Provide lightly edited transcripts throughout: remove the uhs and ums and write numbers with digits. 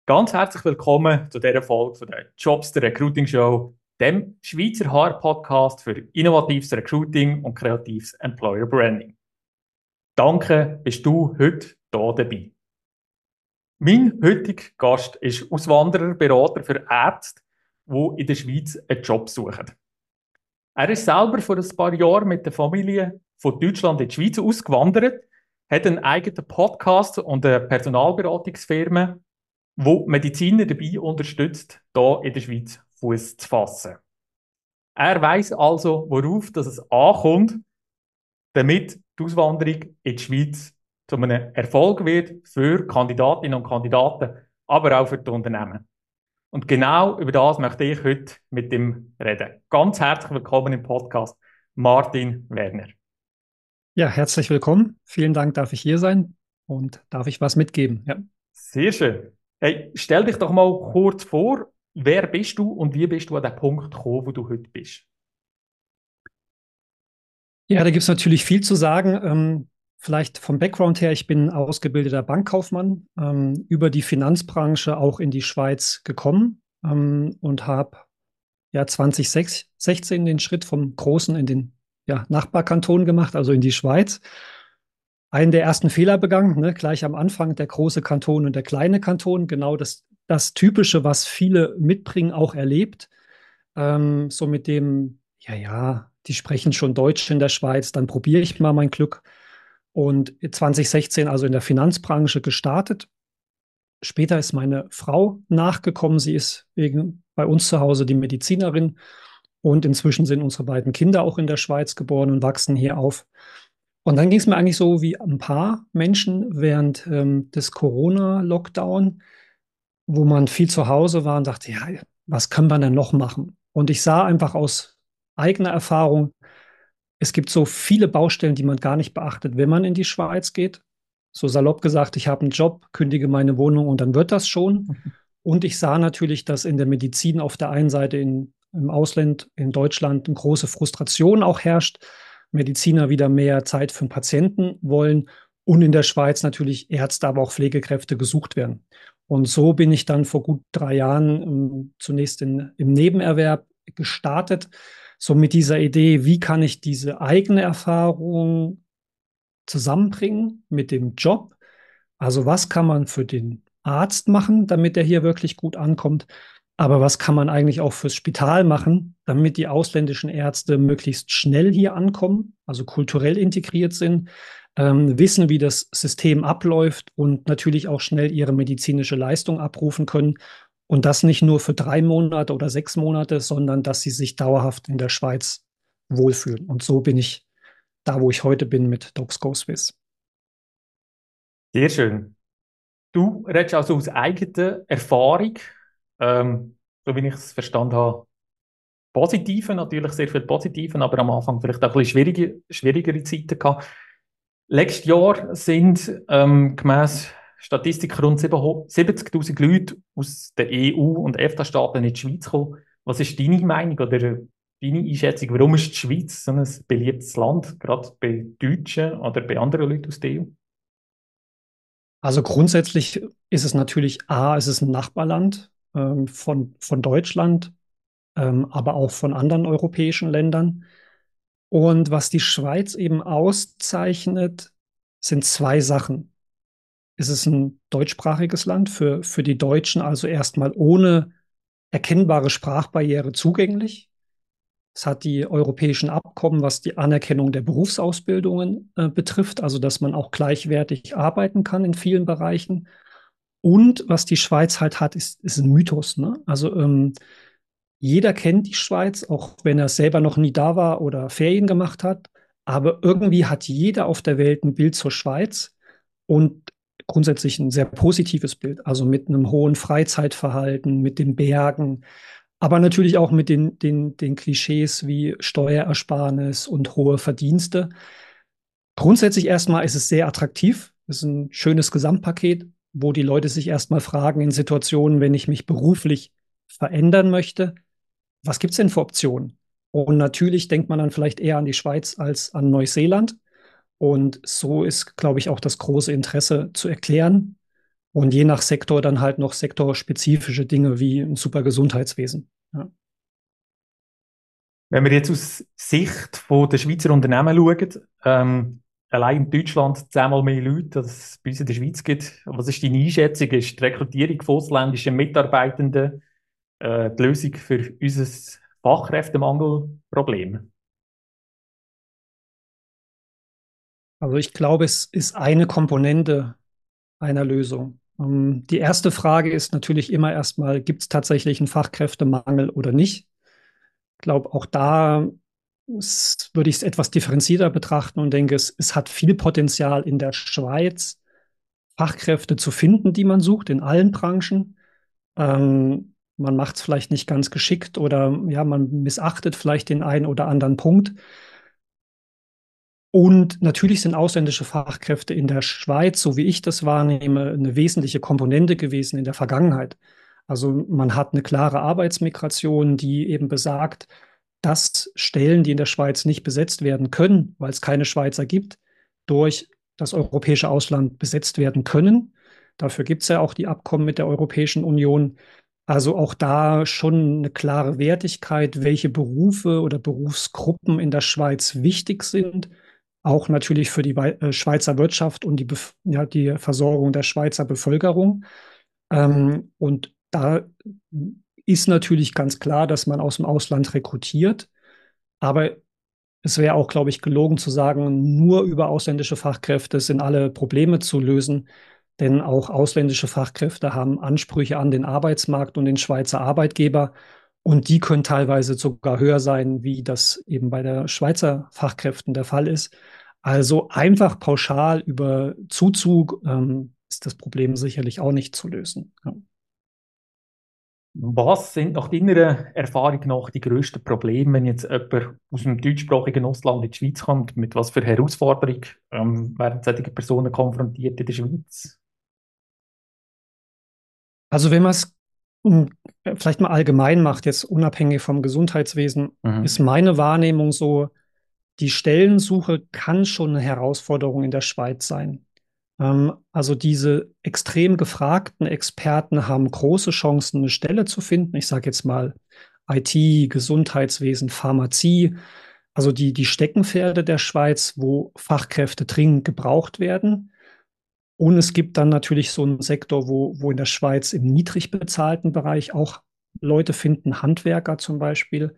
Ganz herzlich willkommen zu dieser Folge von der Jobs der Recruiting Show, dem Schweizer HR-Podcast für innovatives Recruiting und kreatives Employer Branding. Danke, bist du heute hier dabei. Mein heutiger Gast ist Auswanderer, Berater für Ärzte, die in der Schweiz einen Job suchen. Er ist selber vor ein paar Jahren mit der Familie von Deutschland in die Schweiz ausgewandert, hat einen eigenen Podcast und eine Personalberatungsfirma, wo Mediziner dabei unterstützt, hier in der Schweiz Fuß zu fassen. Er weiß also, worauf dass es ankommt, damit die Auswanderung in die Schweiz zu einem Erfolg wird für Kandidatinnen und Kandidaten, aber auch für die Unternehmen. Und genau über das möchte ich heute mit ihm reden. Ganz herzlich willkommen im Podcast, Martin Werner. Ja, herzlich willkommen. Vielen Dank, darf ich hier sein und darf ich was mitgeben? Ja. Sehr schön. Hey, stell dich doch mal kurz vor, wer bist du und wie bist du an den Punkt gekommen, wo du heute bist? Ja, da gibt es natürlich viel zu sagen. Vielleicht vom Background her, ich bin ausgebildeter Bankkaufmann, über die Finanzbranche auch in die Schweiz gekommen, und habe ja 2016 den Schritt vom großen in den Nachbarkanton gemacht, also in die Schweiz. Einen der ersten Fehler begangen, ne, gleich am Anfang, der große Kanton und der kleine Kanton, genau das Typische, was viele mitbringen, auch erlebt. So mit dem, die sprechen schon Deutsch in der Schweiz, dann probiere ich mal mein Glück. Und 2016 also in der Finanzbranche gestartet. Später ist meine Frau nachgekommen. Sie ist bei uns zu Hause die Medizinerin. Und inzwischen sind unsere beiden Kinder auch in der Schweiz geboren und wachsen hier auf. Und dann ging es mir eigentlich so wie ein paar Menschen während des Corona-Lockdown, wo man viel zu Hause war und dachte, ja, was kann man denn noch machen? Und ich sah einfach aus eigener Erfahrung, es gibt so viele Baustellen, die man gar nicht beachtet, wenn man in die Schweiz geht. So salopp gesagt, ich habe einen Job, kündige meine Wohnung und dann wird das schon. Und ich sah natürlich, dass in der Medizin auf der einen Seite im Ausland, in Deutschland, eine große Frustration auch herrscht. Mediziner wieder mehr Zeit für den Patienten wollen und in der Schweiz natürlich Ärzte, aber auch Pflegekräfte gesucht werden. Und so bin ich dann vor gut 3 Jahren zunächst im Nebenerwerb gestartet, so mit dieser Idee, wie kann ich diese eigene Erfahrung zusammenbringen mit dem Job? Also was kann man für den Arzt machen, damit er hier wirklich gut ankommt? Aber was kann man eigentlich auch fürs Spital machen, damit die ausländischen Ärzte möglichst schnell hier ankommen, also kulturell integriert sind, wissen, wie das System abläuft und natürlich auch schnell ihre medizinische Leistung abrufen können. Und das nicht nur für 3 Monate oder 6 Monate, sondern dass sie sich dauerhaft in der Schweiz wohlfühlen. Und so bin ich da, wo ich heute bin mit DocSco Swiss. Sehr schön. Du redest also aus eigener Erfahrung, so wie ich es verstanden habe, Positiven, natürlich sehr viel Positiven, aber am Anfang vielleicht auch ein bisschen schwierigere Zeiten gehabt. Letztes Jahr sind gemäss Statistik rund 70.000 Leute aus der EU- und EFTA-Staaten in die Schweiz gekommen. Was ist deine Meinung oder deine Einschätzung? Warum ist die Schweiz so ein beliebtes Land, gerade bei Deutschen oder bei anderen Leuten aus der EU? Also grundsätzlich ist es natürlich es ist ein Nachbarland von Deutschland, aber auch von anderen europäischen Ländern. Und was die Schweiz eben auszeichnet, sind zwei Sachen. Es ist ein deutschsprachiges Land für die Deutschen, also erstmal ohne erkennbare Sprachbarriere zugänglich. Es hat die europäischen Abkommen, was die Anerkennung der Berufsausbildungen betrifft, also dass man auch gleichwertig arbeiten kann in vielen Bereichen. Und was die Schweiz halt hat, ist ein Mythos. Ne? Also jeder kennt die Schweiz, auch wenn er selber noch nie da war oder Ferien gemacht hat. Aber irgendwie hat jeder auf der Welt ein Bild zur Schweiz und grundsätzlich ein sehr positives Bild. Also mit einem hohen Freizeitverhalten, mit den Bergen, aber natürlich auch mit den Klischees wie Steuerersparnis und hohe Verdienste. Grundsätzlich erstmal ist es sehr attraktiv. Es ist ein schönes Gesamtpaket, wo die Leute sich erstmal fragen in Situationen, wenn ich mich beruflich verändern möchte, was gibt es denn für Optionen? Und natürlich denkt man dann vielleicht eher an die Schweiz als an Neuseeland. Und so ist, glaube ich, auch das große Interesse zu erklären, Und je nach Sektor dann halt noch sektorspezifische Dinge wie ein super Gesundheitswesen. Ja. Wenn wir jetzt aus Sicht von der Schweizer Unternehmen schauen, allein in Deutschland 10-mal mehr Leute, als es bei uns in der Schweiz gibt. Was ist deine Einschätzung? Ist die Rekrutierung von ausländischen Mitarbeitenden die Lösung für unser Fachkräftemangelproblem? Also ich glaube, es ist eine Komponente einer Lösung. Die erste Frage ist natürlich immer erstmal, gibt es tatsächlich einen Fachkräftemangel oder nicht? Ich glaube, auch da würde ich es etwas differenzierter betrachten und denke, es hat viel Potenzial in der Schweiz, Fachkräfte zu finden, die man sucht, in allen Branchen. Man macht es vielleicht nicht ganz geschickt oder ja, man missachtet vielleicht den einen oder anderen Punkt. Und natürlich sind ausländische Fachkräfte in der Schweiz, so wie ich das wahrnehme, eine wesentliche Komponente gewesen in der Vergangenheit. Also man hat eine klare Arbeitsmigration, die eben besagt, dass Stellen, die in der Schweiz nicht besetzt werden können, weil es keine Schweizer gibt, durch das europäische Ausland besetzt werden können. Dafür gibt es ja auch die Abkommen mit der Europäischen Union. Also auch da schon eine klare Wertigkeit, welche Berufe oder Berufsgruppen in der Schweiz wichtig sind, auch natürlich für die Schweizer Wirtschaft und ja, die Versorgung der Schweizer Bevölkerung. Und da ist natürlich ganz klar, dass man aus dem Ausland rekrutiert. Aber es wäre auch, glaube ich, gelogen zu sagen, nur über ausländische Fachkräfte sind alle Probleme zu lösen. Denn auch ausländische Fachkräfte haben Ansprüche an den Arbeitsmarkt und den Schweizer Arbeitgeber. Und die können teilweise sogar höher sein, wie das eben bei der Schweizer Fachkräften der Fall ist. Also einfach pauschal über Zuzug ist das Problem sicherlich auch nicht zu lösen. Ja. Was sind nach deiner Erfahrung nach die grössten Probleme, wenn jetzt jemand aus dem deutschsprachigen Ausland in die Schweiz kommt? Mit was für Herausforderungen werden solche Personen konfrontiert in der Schweiz? Also wenn man es vielleicht mal allgemein macht, jetzt unabhängig vom Gesundheitswesen, ist Mhm. meine Wahrnehmung so, die Stellensuche kann schon eine Herausforderung in der Schweiz sein. Also diese extrem gefragten Experten haben große Chancen, eine Stelle zu finden. Ich sage jetzt mal IT, Gesundheitswesen, Pharmazie, also die Steckenpferde der Schweiz, wo Fachkräfte dringend gebraucht werden. Und es gibt dann natürlich so einen Sektor, wo in der Schweiz im niedrig bezahlten Bereich auch Leute finden, Handwerker zum Beispiel,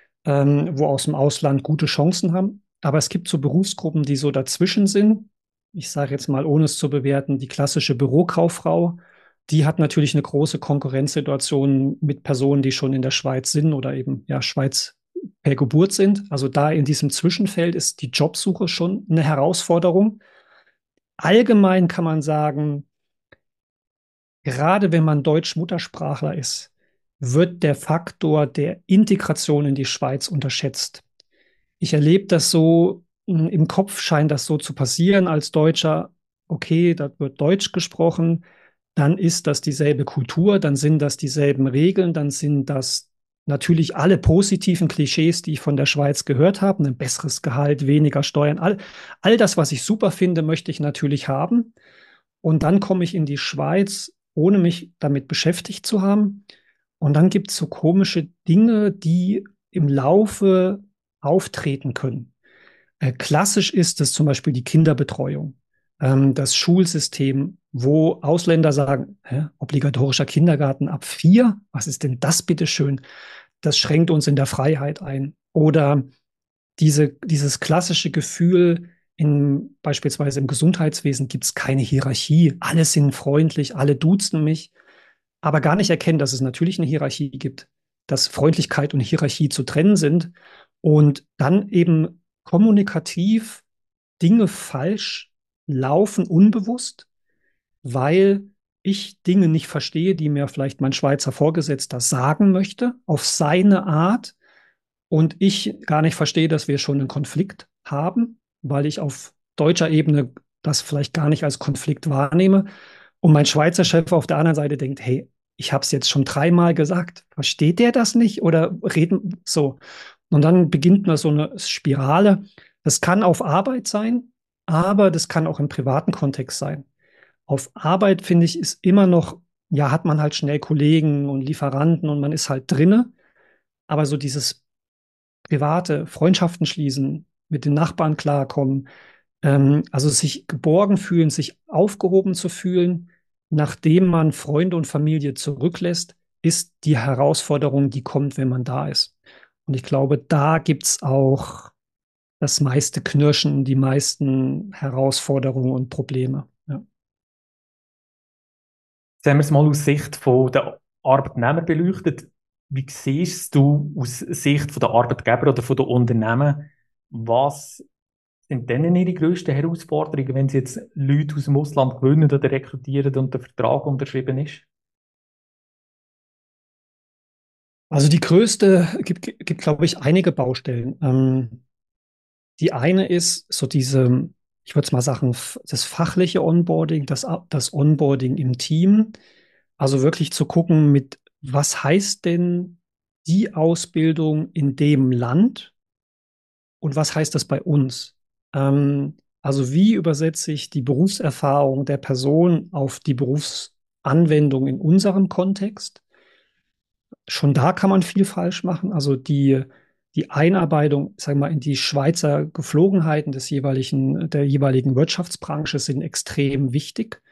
wo aus dem Ausland gute Chancen haben. Aber es gibt so Berufsgruppen, die so dazwischen sind. Ich sage jetzt mal, ohne es zu bewerten, die klassische Bürokauffrau, die hat natürlich eine große Konkurrenzsituation mit Personen, die schon in der Schweiz sind oder eben ja Schweiz per Geburt sind. Also da in diesem Zwischenfeld ist die Jobsuche schon eine Herausforderung. Allgemein kann man sagen, gerade wenn man Deutsch-Muttersprachler ist, wird der Faktor der Integration in die Schweiz unterschätzt. Ich erlebe das so, im Kopf scheint das so zu passieren als Deutscher. Okay, da wird Deutsch gesprochen, dann ist das dieselbe Kultur, dann sind das dieselben Regeln, dann sind das natürlich alle positiven Klischees, die ich von der Schweiz gehört habe, ein besseres Gehalt, weniger Steuern, all das, was ich super finde, möchte ich natürlich haben. Und dann komme ich in die Schweiz, ohne mich damit beschäftigt zu haben. Und dann gibt es so komische Dinge, die im Laufe auftreten können. Klassisch ist es zum Beispiel die Kinderbetreuung, das Schulsystem, wo Ausländer sagen, hä, obligatorischer Kindergarten ab 4? Was ist denn das bitteschön? Das schränkt uns in der Freiheit ein. Oder dieses klassische Gefühl, beispielsweise im Gesundheitswesen gibt es keine Hierarchie. Alle sind freundlich, alle duzen mich, aber gar nicht erkennen, dass es natürlich eine Hierarchie gibt, dass Freundlichkeit und Hierarchie zu trennen sind und dann eben kommunikativ Dinge falsch laufen, unbewusst, weil ich Dinge nicht verstehe, die mir vielleicht mein Schweizer Vorgesetzter sagen möchte, auf seine Art, und ich gar nicht verstehe, dass wir schon einen Konflikt haben, weil ich auf deutscher Ebene das vielleicht gar nicht als Konflikt wahrnehme. Und mein Schweizer Chef auf der anderen Seite denkt, hey, ich habe es jetzt schon 3-mal gesagt. Versteht der das nicht? Oder reden so? Und dann beginnt mal so eine Spirale. Das kann auf Arbeit sein, aber das kann auch im privaten Kontext sein. Auf Arbeit, finde ich, ist immer noch, ja, hat man halt schnell Kollegen und Lieferanten und man ist halt drinne. Aber so dieses private Freundschaften schließen, mit den Nachbarn klarkommen, also sich geborgen fühlen, sich aufgehoben zu fühlen, nachdem man Freunde und Familie zurücklässt, ist die Herausforderung, die kommt, wenn man da ist. Und ich glaube, da gibt's auch das meiste Knirschen, die meisten Herausforderungen und Probleme. Ja. Jetzt haben wir es mal aus Sicht von der Arbeitnehmer beleuchtet. Wie siehst du aus Sicht von der Arbeitgeber oder von der Unternehmen, was sind denn ihre grössten Herausforderungen, wenn sie jetzt Leute aus dem Ausland gewinnen oder rekrutieren und der Vertrag unterschrieben ist? Also die größte, gibt glaube ich, einige Baustellen. Die eine ist so diese, ich würde es mal sagen, das fachliche Onboarding, das Onboarding im Team. Also wirklich zu gucken, mit was heißt denn die Ausbildung in dem Land und was heißt das bei uns? Also wie übersetze ich die Berufserfahrung der Person auf die Berufsanwendung in unserem Kontext? Schon da kann man viel falsch machen. Also die Einarbeitung, sagen wir mal, in die Schweizer Geflogenheiten der jeweiligen Wirtschaftsbranche sind extrem wichtig.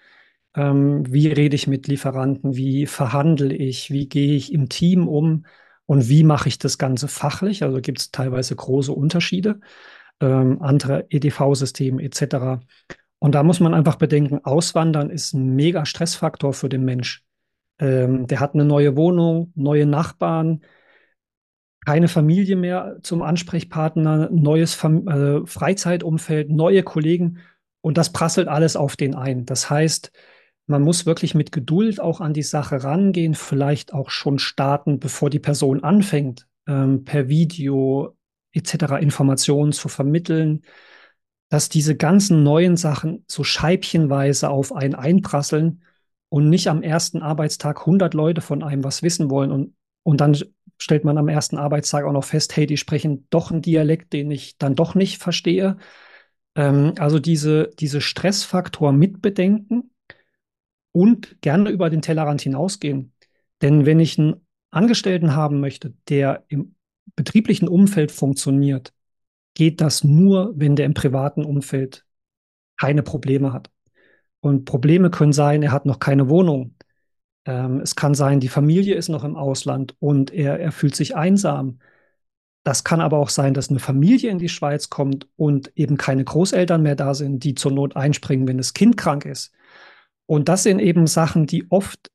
Wie rede ich mit Lieferanten? Wie verhandle ich? Wie gehe ich im Team um? Und wie mache ich das Ganze fachlich? Also gibt es teilweise große Unterschiede, andere EDV-Systeme etc. Und da muss man einfach bedenken, Auswandern ist ein mega Stressfaktor für den Mensch. Der hat eine neue Wohnung, neue Nachbarn, keine Familie mehr zum Ansprechpartner, neues Freizeitumfeld, neue Kollegen und das prasselt alles auf den ein. Das heißt, man muss wirklich mit Geduld auch an die Sache rangehen, vielleicht auch schon starten, bevor die Person anfängt, per Video etc. Informationen zu vermitteln, dass diese ganzen neuen Sachen so scheibchenweise auf einen einprasseln und nicht am ersten Arbeitstag 100 Leute von einem was wissen wollen und dann stellt man am ersten Arbeitstag auch noch fest, hey, die sprechen doch einen Dialekt, den ich dann doch nicht verstehe. Also diese Stressfaktor mitbedenken und gerne über den Tellerrand hinausgehen. Denn wenn ich einen Angestellten haben möchte, der im betrieblichen Umfeld funktioniert, geht das nur, wenn der im privaten Umfeld keine Probleme hat. Und Probleme können sein, er hat noch keine Wohnung. Es kann sein, die Familie ist noch im Ausland und er fühlt sich einsam. Das kann aber auch sein, dass eine Familie in die Schweiz kommt und eben keine Großeltern mehr da sind, die zur Not einspringen, wenn das Kind krank ist. Und das sind eben Sachen, die oft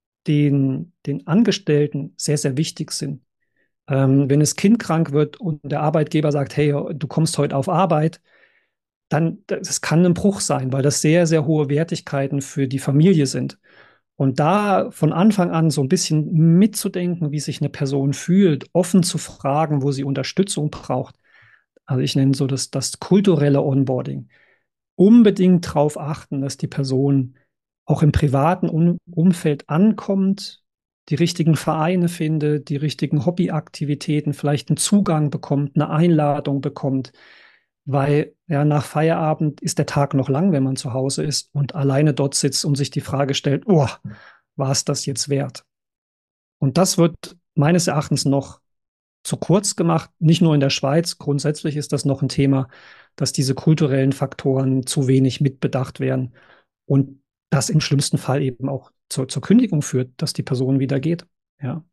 den Angestellten sehr, sehr wichtig sind. Wenn das Kind krank wird und der Arbeitgeber sagt, hey, du kommst heute auf Arbeit, dann das kann ein Bruch sein, weil das sehr, sehr hohe Wertigkeiten für die Familie sind. Und da von Anfang an so ein bisschen mitzudenken, wie sich eine Person fühlt, offen zu fragen, wo sie Unterstützung braucht. Also ich nenne so das kulturelle Onboarding. Unbedingt darauf achten, dass die Person auch im privaten Umfeld ankommt, die richtigen Vereine findet, die richtigen Hobbyaktivitäten, vielleicht einen Zugang bekommt, eine Einladung bekommt, weil ja nach Feierabend ist der Tag noch lang, wenn man zu Hause ist und alleine dort sitzt und sich die Frage stellt, oh, war es das jetzt wert? Und das wird meines Erachtens noch zu kurz gemacht, nicht nur in der Schweiz. Grundsätzlich ist das noch ein Thema, dass diese kulturellen Faktoren zu wenig mitbedacht werden und das im schlimmsten Fall eben auch zur Kündigung führt, dass die Person wieder geht. Ja.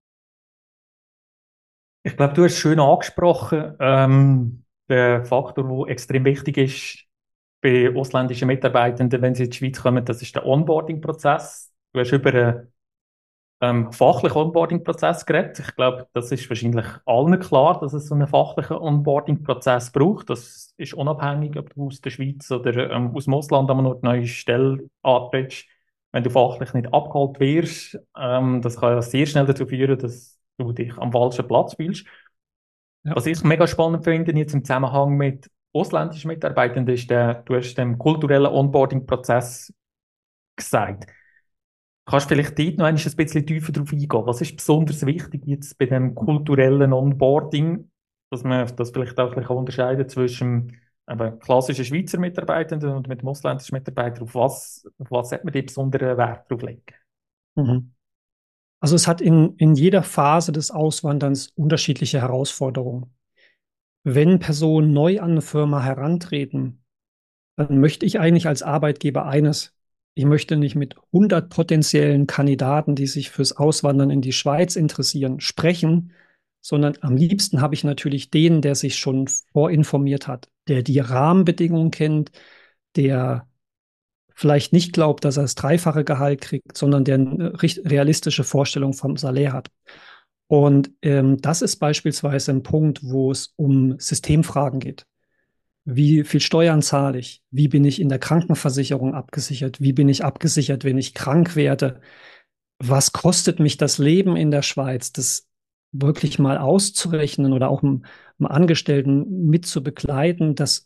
Ich glaube, du hast schön angesprochen, der Faktor, der extrem wichtig ist bei ausländischen Mitarbeitenden, wenn sie in die Schweiz kommen, das ist der Onboarding-Prozess. Du hast über einen fachlichen Onboarding-Prozess geredet. Ich glaube, das ist wahrscheinlich allen klar, dass es so einen fachlichen Onboarding-Prozess braucht. Das ist unabhängig, ob du aus der Schweiz oder aus dem Ausland an eine neue Stelle antrittst. Wenn du fachlich nicht abgeholt wirst, das kann ja sehr schnell dazu führen, dass du dich am falschen Platz fühlst. Ja. Was ich mega spannend finde, jetzt im Zusammenhang mit ausländischen Mitarbeitenden, ist du hast den kulturellen Onboarding-Prozess gesagt. Kannst du vielleicht dort noch ein bisschen tiefer drauf eingehen? Was ist besonders wichtig jetzt bei dem kulturellen Onboarding, dass man das vielleicht auch ein bisschen unterscheiden zwischen eben klassischen Schweizer Mitarbeitenden und mit dem ausländischen Mitarbeiter, auf was sollte man die besonderen Wert drauf legen? Mhm. Also es hat in jeder Phase des Auswanderns unterschiedliche Herausforderungen. Wenn Personen neu an eine Firma herantreten, dann möchte ich eigentlich als Arbeitgeber eines. Ich möchte nicht mit 100 potenziellen Kandidaten, die sich fürs Auswandern in die Schweiz interessieren, sprechen, sondern am liebsten habe ich natürlich den, der sich schon vorinformiert hat, der die Rahmenbedingungen kennt, der vielleicht nicht glaubt, dass er das dreifache Gehalt kriegt, sondern der eine realistische Vorstellung vom Salär hat. Und das ist beispielsweise ein Punkt, wo es um Systemfragen geht. Wie viel Steuern zahle ich? Wie bin ich in der Krankenversicherung abgesichert? Wie bin ich abgesichert, wenn ich krank werde? Was kostet mich das Leben in der Schweiz? Das wirklich mal auszurechnen oder auch einem Angestellten mit zu begleiten, dass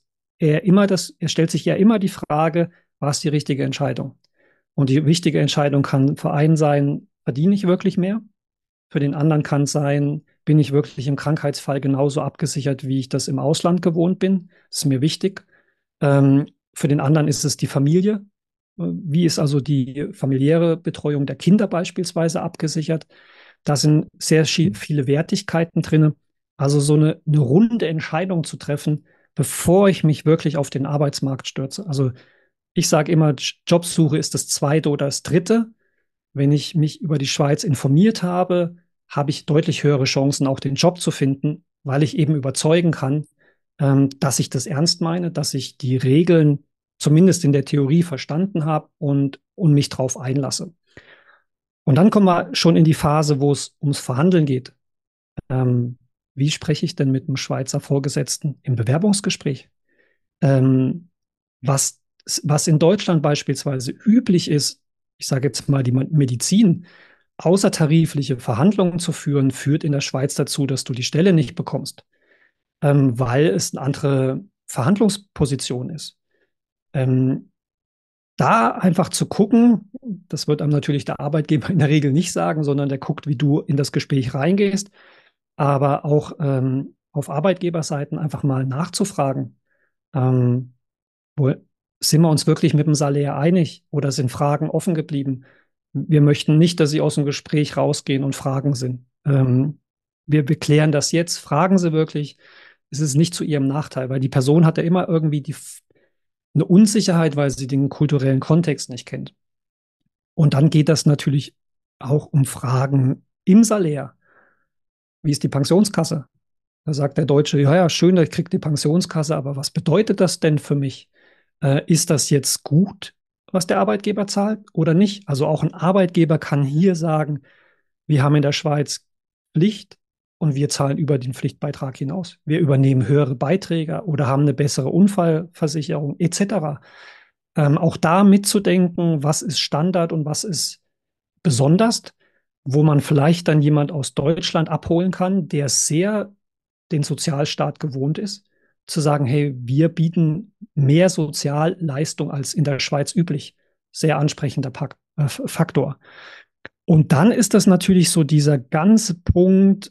er stellt sich ja immer die Frage, war es die richtige Entscheidung? Und die wichtige Entscheidung kann für einen sein, verdiene ich wirklich mehr? Für den anderen kann es sein, bin ich wirklich im Krankheitsfall genauso abgesichert, wie ich das im Ausland gewohnt bin? Das ist mir wichtig. Für den anderen ist es die Familie. Wie ist also die familiäre Betreuung der Kinder beispielsweise abgesichert? Da sind sehr viele Wertigkeiten drin. Also so eine runde Entscheidung zu treffen, bevor ich mich wirklich auf den Arbeitsmarkt stürze. Also ich sage immer, Jobsuche ist das zweite oder das dritte. Wenn ich mich über die Schweiz informiert habe, habe ich deutlich höhere Chancen, auch den Job zu finden, weil ich eben überzeugen kann, dass ich das ernst meine, dass ich die Regeln zumindest in der Theorie verstanden habe und mich drauf einlasse. Und dann kommen wir schon in die Phase, wo es ums Verhandeln geht. Ähm, Wie spreche ich denn mit einem Schweizer Vorgesetzten im Bewerbungsgespräch? Ähm, was in Deutschland beispielsweise üblich ist, ich sage jetzt mal die Medizin, außertarifliche Verhandlungen zu führen, führt in der Schweiz dazu, dass du die Stelle nicht bekommst, weil es eine andere Verhandlungsposition ist. Ähm, Da einfach zu gucken, das wird einem natürlich der Arbeitgeber in der Regel nicht sagen, sondern der guckt, wie du in das Gespräch reingehst, aber auch auf Arbeitgeberseiten einfach mal nachzufragen. Ähm, wo, Sind wir uns wirklich mit dem Salär einig oder sind Fragen offen geblieben? Wir möchten nicht, dass Sie aus dem Gespräch rausgehen und Fragen sind. Wir klären das jetzt. Fragen Sie wirklich. Es ist nicht zu Ihrem Nachteil, weil die Person hat ja immer irgendwie eine Unsicherheit, weil sie den kulturellen Kontext nicht kennt. Und dann geht das natürlich auch um Fragen im Salär. Wie ist die Pensionskasse? Da sagt der Deutsche, ja, ja, schön, ich kriege die Pensionskasse, aber was bedeutet das denn für mich? Ist das jetzt gut, was der Arbeitgeber zahlt oder nicht? Also auch ein Arbeitgeber kann hier sagen, wir haben in der Schweiz Pflicht und wir zahlen über den Pflichtbeitrag hinaus. Wir übernehmen höhere Beiträge oder haben eine bessere Unfallversicherung etc. Auch da mitzudenken, was ist Standard und was ist besonders, wo man vielleicht dann jemand aus Deutschland abholen kann, der sehr den Sozialstaat gewohnt ist, zu sagen, hey, wir bieten mehr Sozialleistung als in der Schweiz üblich. Sehr ansprechender Faktor. Und dann ist das natürlich so dieser ganze Punkt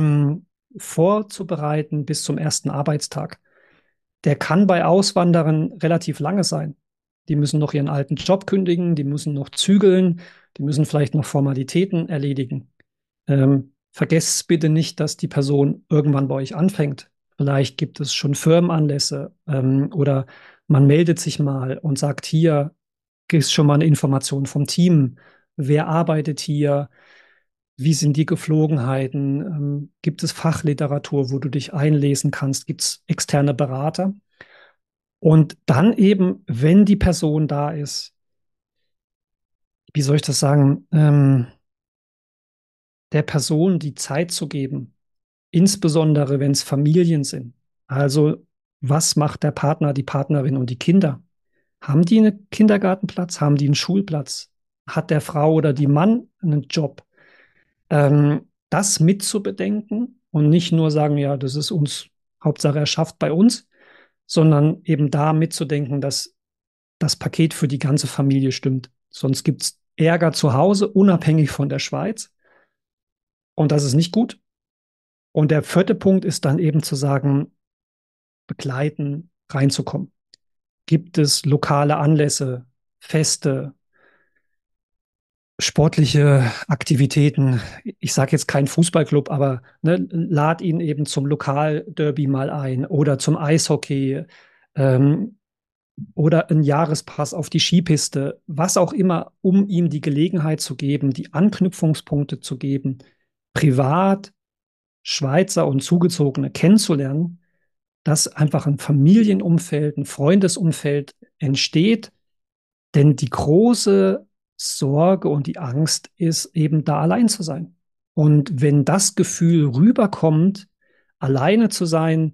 vorzubereiten bis zum ersten Arbeitstag. Der kann bei Auswanderern relativ lange sein. Die müssen noch ihren alten Job kündigen, die müssen noch zügeln, die müssen vielleicht noch Formalitäten erledigen. Vergesst bitte nicht, dass die Person irgendwann bei euch anfängt. Vielleicht gibt es schon Firmenanlässe oder man meldet sich mal und sagt, hier gibt es schon mal eine Information vom Team. Wer arbeitet hier? Wie sind die Geflogenheiten? Gibt es Fachliteratur, wo du dich einlesen kannst? Gibt es externe Berater? Und dann eben, wenn die Person da ist, wie soll ich das sagen, der Person die Zeit zu geben, insbesondere wenn es Familien sind. Also, was macht der Partner, die Partnerin und die Kinder? Haben die einen Kindergartenplatz? Haben die einen Schulplatz? Hat der Frau oder die Mann einen Job? Das mitzubedenken und nicht nur sagen, ja, das ist uns, Hauptsache er schafft bei uns, sondern eben da mitzudenken, dass das Paket für die ganze Familie stimmt. Sonst gibt es Ärger zu Hause, unabhängig von der Schweiz. Und das ist nicht gut. Und der vierte Punkt ist dann eben zu sagen, begleiten, reinzukommen? Gibt es lokale Anlässe, Feste, sportliche Aktivitäten? Ich sage jetzt kein Fußballclub, aber ne, lad ihn eben zum Lokalderby mal ein oder zum Eishockey, ähm, oder ein Jahrespass auf die Skipiste, was auch immer, um ihm die Gelegenheit zu geben, die Anknüpfungspunkte zu geben, privat Schweizer und Zugezogene kennenzulernen, dass einfach ein Familienumfeld, ein Freundesumfeld entsteht. Denn die große Sorge und die Angst ist eben da allein zu sein. Und wenn das Gefühl rüberkommt, alleine zu sein,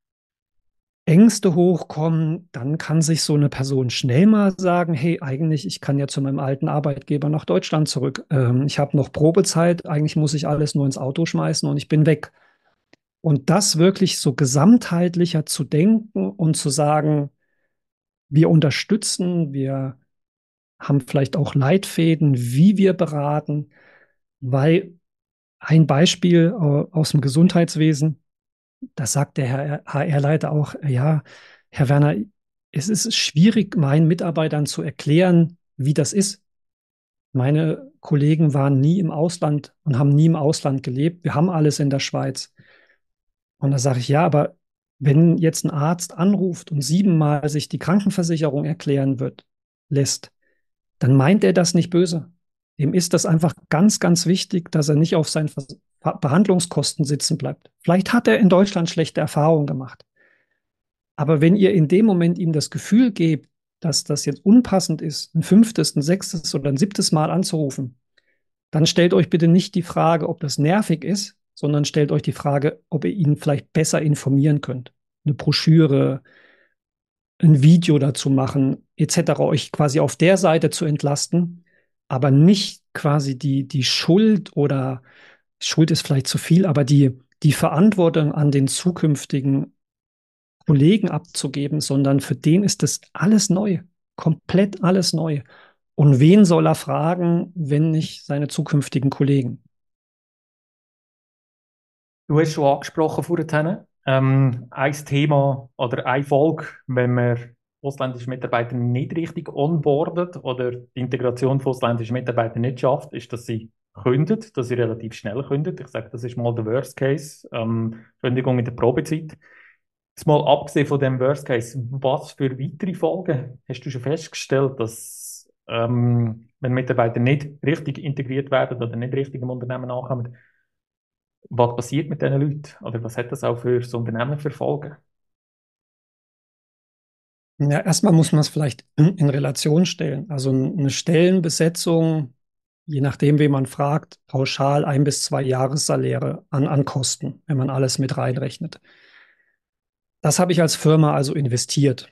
Ängste hochkommen, dann kann sich so eine Person schnell mal sagen, hey, eigentlich, ich kann ja zu meinem alten Arbeitgeber nach Deutschland zurück. Ich habe noch Probezeit, eigentlich muss ich alles nur ins Auto schmeißen und ich bin weg. Und das wirklich so gesamtheitlicher zu denken und zu sagen, wir unterstützen, wir haben vielleicht auch Leitfäden, wie wir beraten, weil ein Beispiel aus dem Gesundheitswesen, das sagt der Herr HR-Leiter auch, ja, Herr Werner, es ist schwierig, meinen Mitarbeitern zu erklären, wie das ist. Meine Kollegen waren nie im Ausland und haben nie im Ausland gelebt. Wir haben alles in der Schweiz. Und da sage ich, ja, aber wenn jetzt ein Arzt anruft und 7-mal sich die Krankenversicherung erklären lässt, dann meint er das nicht böse. Dem ist das einfach ganz, ganz wichtig, dass er nicht auf seinen Behandlungskosten sitzen bleibt. Vielleicht hat er in Deutschland schlechte Erfahrungen gemacht. Aber wenn ihr in dem Moment ihm das Gefühl gebt, dass das jetzt unpassend ist, ein 5., ein 6. oder ein 7. Mal anzurufen, dann stellt euch bitte nicht die Frage, ob das nervig ist, sondern stellt euch die Frage, ob ihr ihn vielleicht besser informieren könnt. Eine Broschüre, ein Video dazu machen, etc., euch quasi auf der Seite zu entlasten, aber nicht quasi die Schuld oder Schuld ist vielleicht zu viel, aber die Verantwortung an den zukünftigen Kollegen abzugeben, sondern für den ist das alles neu, komplett alles neu. Und wen soll er fragen, wenn nicht seine zukünftigen Kollegen? Du hast schon angesprochen vorhin, ein Thema oder eine Folge, wenn man ausländische Mitarbeiter nicht richtig onboardet oder die Integration von ausländischen Mitarbeitern nicht schafft, ist, dass sie kündet, dass sie relativ schnell kündet. Ich sage, das ist mal der Worst Case, Kündigung in der Probezeit. Jetzt mal abgesehen von dem Worst Case, was für weitere Folgen hast du schon festgestellt, dass wenn Mitarbeiter nicht richtig integriert werden oder nicht richtig im Unternehmen ankommen, was passiert mit diesen Leuten? Oder was hat das auch für das Unternehmen für Folgen? Ja, erstmal muss man es vielleicht in Relation stellen. Also eine Stellenbesetzung, je nachdem, wen man fragt, pauschal 1 bis 2 Jahressaläre an Kosten, wenn man alles mit reinrechnet. Das habe ich als Firma also investiert.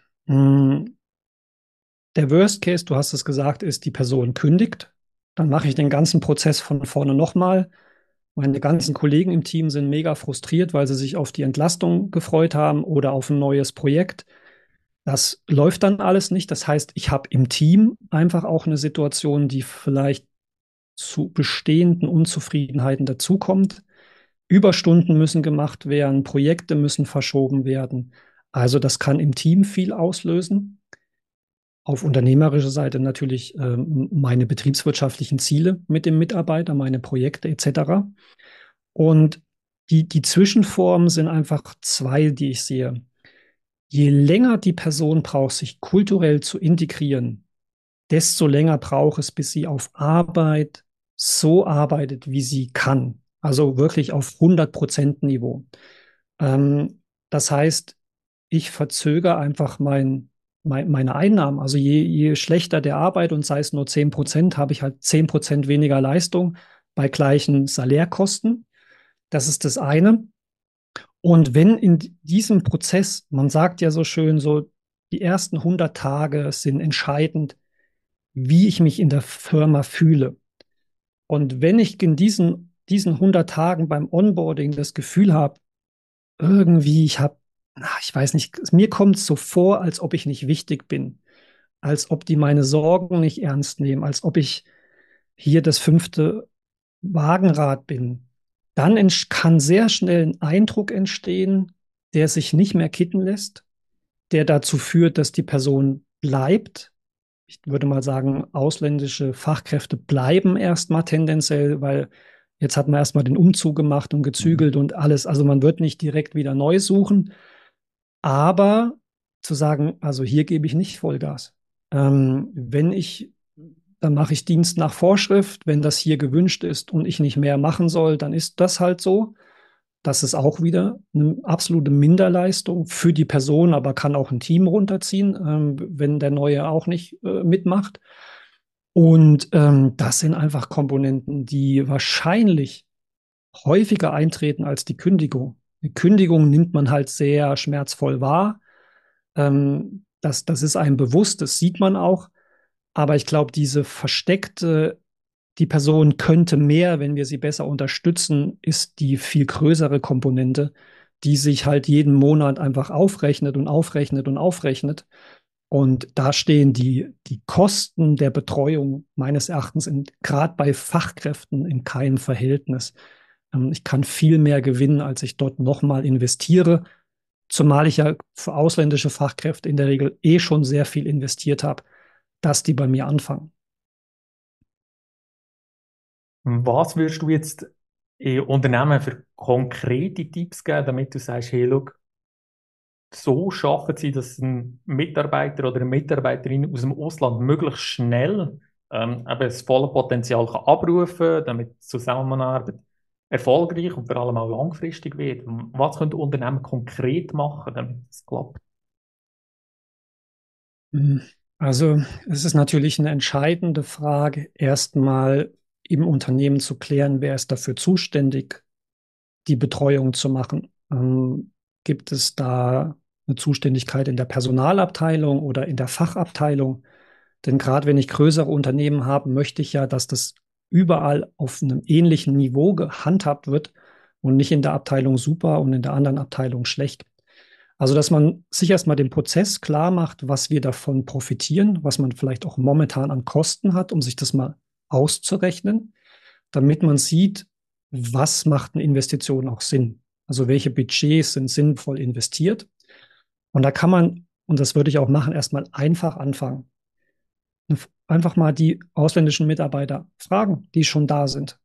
Der Worst Case, du hast es gesagt, ist, die Person kündigt. Dann mache ich den ganzen Prozess von vorne nochmal. Meine ganzen Kollegen im Team sind mega frustriert, weil sie sich auf die Entlastung gefreut haben oder auf ein neues Projekt. Das läuft dann alles nicht. Das heißt, ich habe im Team einfach auch eine Situation, die vielleicht zu bestehenden Unzufriedenheiten dazukommt. Überstunden müssen gemacht werden, Projekte müssen verschoben werden. Also das kann im Team viel auslösen. Auf unternehmerischer Seite natürlich meine betriebswirtschaftlichen Ziele mit dem Mitarbeiter, meine Projekte etc. Und die Zwischenformen sind einfach zwei, die ich sehe. Je länger die Person braucht, sich kulturell zu integrieren, desto länger braucht es, bis sie auf Arbeit so arbeitet, wie sie kann. Also wirklich auf 100% Niveau. Das heißt, ich verzögere einfach meine Einnahmen. Also je schlechter der Arbeit und sei es nur 10%, habe ich halt 10% weniger Leistung bei gleichen Salärkosten. Das ist das eine. Und wenn in diesem Prozess, man sagt ja so schön, so die ersten 100 Tage sind entscheidend, wie ich mich in der Firma fühle. Und wenn ich in diesen 100 Tagen beim Onboarding das Gefühl habe, irgendwie, ich weiß nicht, mir kommt es so vor, als ob ich nicht wichtig bin, als ob die meine Sorgen nicht ernst nehmen, als ob ich hier das 5. Wagenrad bin, dann kann sehr schnell ein Eindruck entstehen, der sich nicht mehr kitten lässt. der dazu führt, dass die Person bleibt. Ich würde mal sagen, ausländische Fachkräfte bleiben erstmal tendenziell, weil jetzt hat man erstmal den Umzug gemacht und Mhm. gezügelt und alles. Also man wird nicht direkt wieder neu suchen, aber zu sagen, also hier gebe ich nicht Vollgas. Wenn ich, dann mache ich Dienst nach Vorschrift. Wenn das hier gewünscht ist und ich nicht mehr machen soll, dann ist das halt so. Das ist auch wieder eine absolute Minderleistung für die Person, aber kann auch ein Team runterziehen, wenn der Neue auch nicht mitmacht. Und das sind einfach Komponenten, die wahrscheinlich häufiger eintreten als die Kündigung. Die Kündigung nimmt man halt sehr schmerzvoll wahr. Das ist einem bewusst, das sieht man auch. Aber ich glaube, diese versteckte, die Person könnte mehr, wenn wir sie besser unterstützen, ist die viel größere Komponente, die sich halt jeden Monat einfach aufrechnet und aufrechnet und aufrechnet. Und da stehen die Kosten der Betreuung meines Erachtens gerade bei Fachkräften in keinem Verhältnis. Ich kann viel mehr gewinnen, als ich dort nochmal investiere, zumal ich ja für ausländische Fachkräfte in der Regel eh schon sehr viel investiert habe, dass die bei mir anfangen. Was würdest du jetzt Unternehmen für konkrete Tipps geben, damit du sagst, hey, schau, so schaffen sie, dass ein Mitarbeiter oder eine Mitarbeiterin aus dem Ausland möglichst schnell eben das volle Potenzial kann abrufen, damit die Zusammenarbeit erfolgreich und vor allem auch langfristig wird. Was können Unternehmen konkret machen, damit es klappt? Hm. Also es ist natürlich eine entscheidende Frage, erstmal im Unternehmen zu klären, wer ist dafür zuständig, die Betreuung zu machen. Gibt es da eine Zuständigkeit in der Personalabteilung oder in der Fachabteilung? Denn gerade wenn ich größere Unternehmen habe, möchte ich ja, dass das überall auf einem ähnlichen Niveau gehandhabt wird und nicht in der Abteilung super und in der anderen Abteilung schlecht. Also, dass man sich erstmal den Prozess klar macht, was wir davon profitieren, was man vielleicht auch momentan an Kosten hat, um sich das mal auszurechnen, damit man sieht, was macht eine Investition auch Sinn. Also welche Budgets sind sinnvoll investiert. Und da kann man, und das würde ich auch machen, erstmal einfach anfangen. Einfach mal die ausländischen Mitarbeiter fragen, die schon da sind.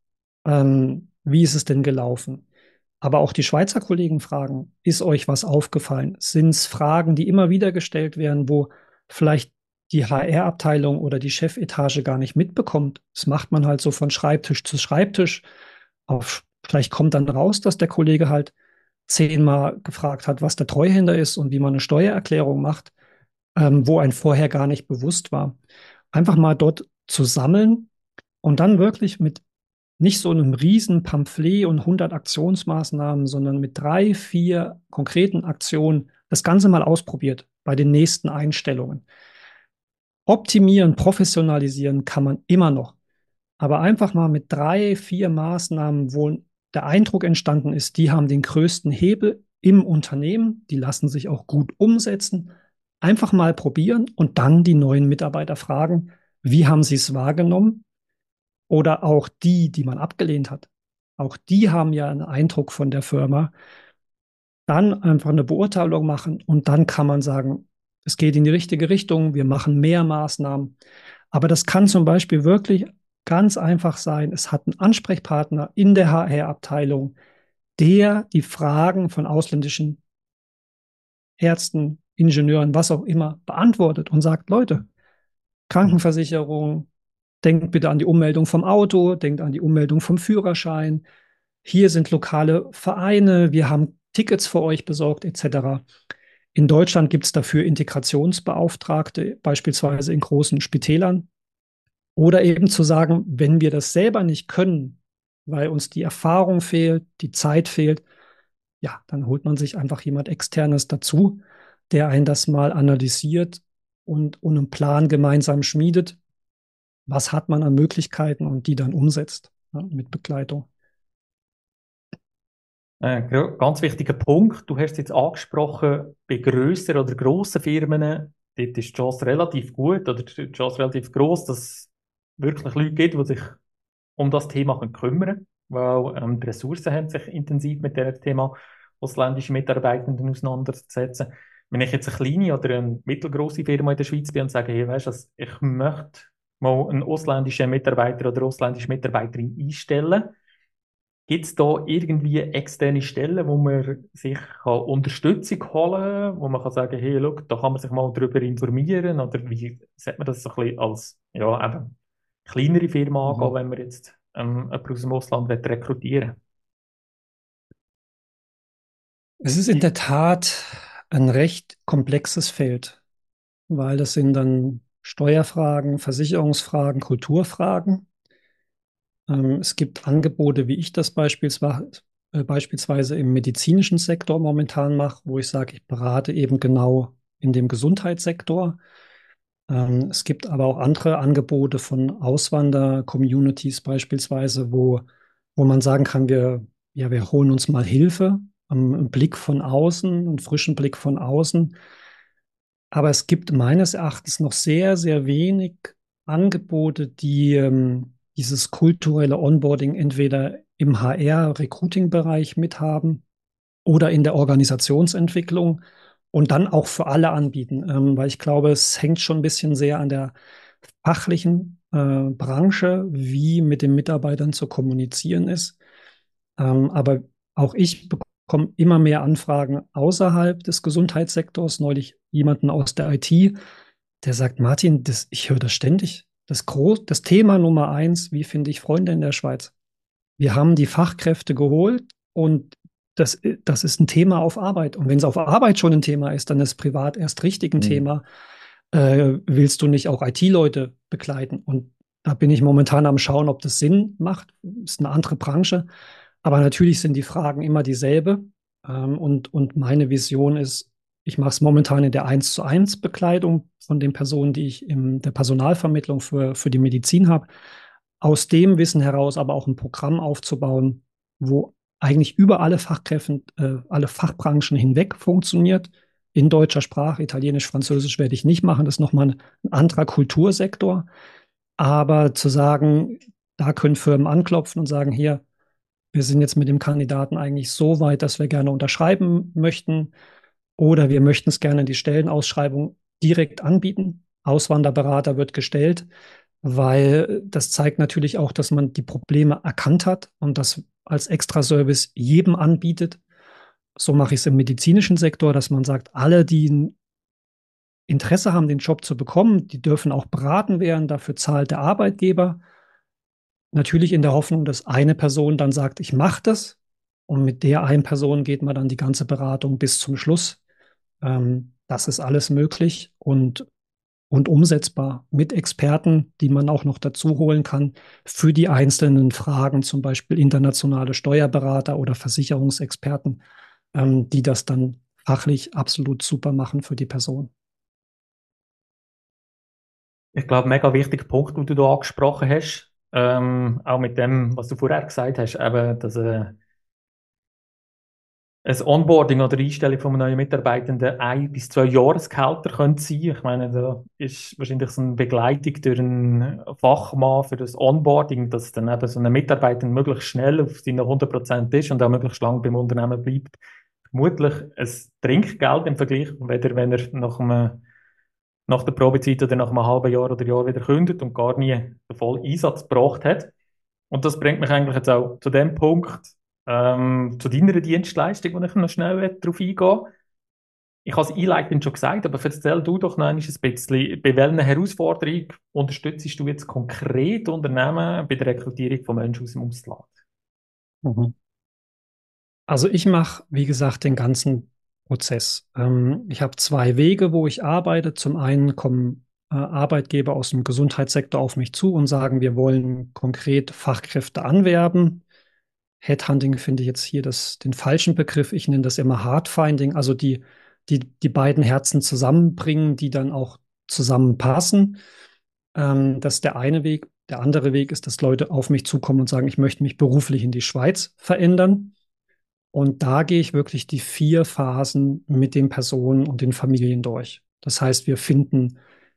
Wie ist es denn gelaufen? Aber auch die Schweizer Kollegen fragen, ist euch was aufgefallen? Sind es Fragen, die immer wieder gestellt werden, wo vielleicht die HR-Abteilung oder die Chefetage gar nicht mitbekommt? Das macht man halt so von Schreibtisch zu Schreibtisch. Vielleicht kommt dann raus, dass der Kollege halt 10-mal gefragt hat, was der Treuhänder ist und wie man eine Steuererklärung macht, wo ein vorher gar nicht bewusst war. Einfach mal dort zu sammeln und dann wirklich mit nicht so einem riesen Pamphlet und 100 Aktionsmaßnahmen, sondern mit 3, 4 konkreten Aktionen das Ganze mal ausprobiert bei den nächsten Einstellungen. Optimieren, professionalisieren kann man immer noch, aber einfach mal mit 3, 4 Maßnahmen, wo der Eindruck entstanden ist, die haben den größten Hebel im Unternehmen, die lassen sich auch gut umsetzen. Einfach mal probieren und dann die neuen Mitarbeiter fragen, wie haben sie es wahrgenommen? Oder auch die, die man abgelehnt hat. Auch die haben ja einen Eindruck von der Firma. Dann einfach eine Beurteilung machen und dann kann man sagen, es geht in die richtige Richtung, wir machen mehr Maßnahmen. Aber das kann zum Beispiel wirklich ganz einfach sein. Es hat einen Ansprechpartner in der HR-Abteilung, der die Fragen von ausländischen Ärzten, Ingenieuren, was auch immer, beantwortet und sagt, Leute, Krankenversicherung, denkt bitte an die Ummeldung vom Auto, denkt an die Ummeldung vom Führerschein. Hier sind lokale Vereine, wir haben Tickets für euch besorgt, etc. In Deutschland gibt es dafür Integrationsbeauftragte, beispielsweise in großen Spitälern. Oder eben zu sagen, wenn wir das selber nicht können, weil uns die Erfahrung fehlt, die Zeit fehlt, ja, dann holt man sich einfach jemand Externes dazu, der einen das mal analysiert und einen Plan gemeinsam schmiedet. Was hat man an Möglichkeiten und die dann umsetzt, ja, mit Begleitung. Ganz wichtiger Punkt, du hast es jetzt angesprochen, bei grösseren oder grossen Firmen, dort ist die Chance relativ gut oder die Chance relativ groß, dass es wirklich Leute gibt, die sich um das Thema kümmern können, weil die Ressourcen haben sich intensiv mit dem Thema ausländische Mitarbeitenden auseinanderzusetzen. wenn ich jetzt eine kleine oder eine mittelgroße Firma in der Schweiz bin und sage, hey, weißt du, ich möchte mal einen ausländischen Mitarbeiter oder ausländische Mitarbeiterin einstellen, gibt es da irgendwie externe Stellen, wo man sich Unterstützung holen kann, wo man kann sagen, hey, look, da kann man sich mal darüber informieren, oder wie sollte man das so ein bisschen als ja, eben kleinere Firma angehen, Mhm. wenn man jetzt jemanden aus dem Ausland rekrutieren will? Es ist in der Tat ein recht komplexes Feld, weil das sind dann Steuerfragen, Versicherungsfragen, Kulturfragen. Es gibt Angebote, wie ich das beispielsweise im medizinischen Sektor momentan mache, wo ich sage, ich berate eben genau in dem Gesundheitssektor. Es gibt aber auch andere Angebote von Auswander-Communities beispielsweise, wo man sagen kann, wir holen uns mal Hilfe, einen Blick von außen, einen frischen Blick von außen. Aber es gibt meines Erachtens noch sehr, sehr wenig Angebote, die dieses kulturelle Onboarding entweder im HR-Recruiting-Bereich mithaben oder in der Organisationsentwicklung und dann auch für alle anbieten, weil ich glaube, es hängt schon ein bisschen sehr an der fachlichen Branche, wie mit den Mitarbeitern zu kommunizieren ist. Aber auch ich bekomme immer mehr Anfragen außerhalb des Gesundheitssektors. Neulich jemanden aus der IT, der sagt, Martin, ich höre das ständig. Das Thema Nummer eins, wie finde ich Freunde in der Schweiz? Wir haben die Fachkräfte geholt und das ist ein Thema auf Arbeit. Und wenn es auf Arbeit schon ein Thema ist, dann ist privat erst richtig ein Mhm. Thema. Willst du nicht auch IT-Leute begleiten? Und da bin ich momentan am Schauen, ob das Sinn macht. Ist eine andere Branche. Aber natürlich sind die Fragen immer dieselbe. Und meine Vision ist, ich mache es momentan in der 1:1 Bekleidung von den Personen, die ich in der Personalvermittlung für die Medizin habe. Aus dem Wissen heraus aber auch ein Programm aufzubauen, wo eigentlich über alle Fachbranchen hinweg funktioniert. In deutscher Sprache, Italienisch, Französisch werde ich nicht machen. Das ist nochmal ein anderer Kultursektor. Aber zu sagen, da können Firmen anklopfen und sagen, hier, wir sind jetzt mit dem Kandidaten eigentlich so weit, dass wir gerne unterschreiben möchten oder wir möchten es gerne in die Stellenausschreibung direkt anbieten. Auswanderberater wird gestellt, weil das zeigt natürlich auch, dass man die Probleme erkannt hat und das als Extraservice jedem anbietet. So mache ich es im medizinischen Sektor, dass man sagt, alle, die ein Interesse haben, den Job zu bekommen, die dürfen auch beraten werden. Dafür zahlt der Arbeitgeber. Natürlich in der Hoffnung, dass eine Person dann sagt, ich mache das. Und mit der einen Person geht man dann die ganze Beratung bis zum Schluss. Das ist alles möglich und umsetzbar mit Experten, die man auch noch dazu holen kann für die einzelnen Fragen, zum Beispiel internationale Steuerberater oder Versicherungsexperten, die das dann fachlich absolut super machen für die Person. Ich glaube, mega wichtiger Punkt, den du da angesprochen hast, auch mit dem, was du vorher gesagt hast, eben, dass ein Onboarding oder Einstellung von einem neuen Mitarbeitenden 1 bis 2 Jahresgehälter könnte sein. Ich meine, da ist wahrscheinlich so eine Begleitung durch einen Fachmann für das Onboarding, dass dann eben so ein Mitarbeiter möglichst schnell auf seine 100% ist und auch möglichst lange beim Unternehmen bleibt. Vermutlich ein Trinkgeld im Vergleich, weder wenn er nach der Probezeit oder nach einem halben Jahr oder Jahr wieder kündigt und gar nie den vollen Einsatz gebracht hat. Und das bringt mich eigentlich jetzt auch zu dem Punkt, zu deiner Dienstleistung, wo ich noch schnell darauf eingehen. Ich habe es einleitend schon gesagt, aber erzähl du doch noch ein bisschen, bei welchen Herausforderungen unterstützt du jetzt konkret Unternehmen bei der Rekrutierung von Menschen aus dem Ausland? Mhm. Also ich mache, wie gesagt, den ganzen Prozess. Ich habe zwei Wege, wo ich arbeite. Zum einen kommen Arbeitgeber aus dem Gesundheitssektor auf mich zu und sagen, wir wollen konkret Fachkräfte anwerben. Headhunting finde ich jetzt hier den falschen Begriff. Ich nenne das immer Hardfinding, also die beiden Herzen zusammenbringen, die dann auch zusammenpassen. Das ist der eine Weg. Der andere Weg ist, dass Leute auf mich zukommen und sagen, ich möchte mich beruflich in die Schweiz verändern. Und da gehe ich wirklich die 4 Phasen mit den Personen und den Familien durch. Das heißt, wir finden